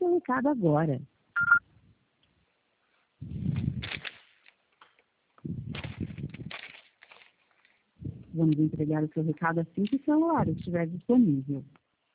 seu recado agora. Vamos entregar o seu recado assim que o celular estiver disponível.